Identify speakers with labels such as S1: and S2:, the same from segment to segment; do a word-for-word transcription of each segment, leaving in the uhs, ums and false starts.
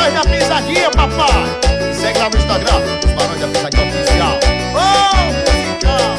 S1: Barões da Pisadinha, papai. Segue lá no Instagram, os Barões da Pisadinha Oficial. Oh, musical.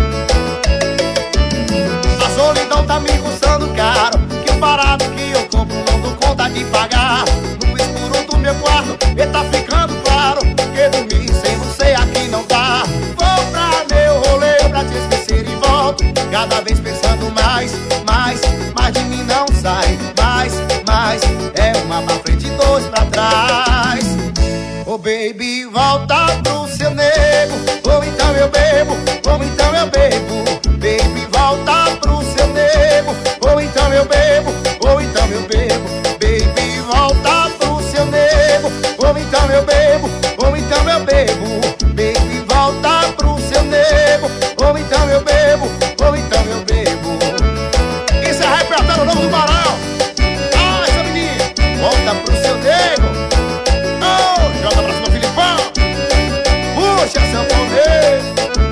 S1: A solidão tá me custando caro, que o barato que eu compro não dou conta de pagar. No escuro do meu quarto, ele tá ficando claro, que dormir sem você aqui não dá. Vou pra meu rolê pra te esquecer e volto, cada vez pensando mais, mais, mais de mim não sai. Mais, mais, é uma pra frente e dois pra trás. Oh baby, volta pro seu nego, ou então eu bebo, ou então eu bebo. Baby, volta pro seu nego, ou então eu bebo, ou então eu bebo. Baby, volta pro seu nego, ou então eu bebo, ou então eu bebo. Baby, volta pro seu nego, ou então eu bebo, ou então eu bebo. Isso é repertório novo do Barão. Ah, essa menina, volta pro seu nego. Oh, joga pra cima, Filipão. Puxa, sanfoneiro.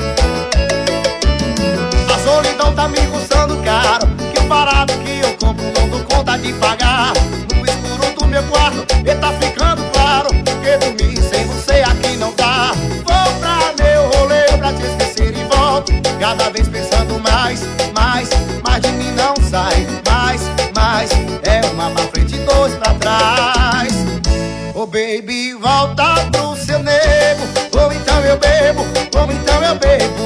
S1: A solidão tá me custando caro, que o barato que eu compro não dou conta de pagar. No escuro do meu quarto, ele tá ficando claro, que dormir sem você aqui não dá. Vou pra meu rolê pra te esquecer e volto, cada vez pensando mais, mais, mais de mim não sai. Mais, mais, é uma pra frente e dois pra trás. Oh baby, volta pro seu nego, ou então eu bebo, ou então eu bebo.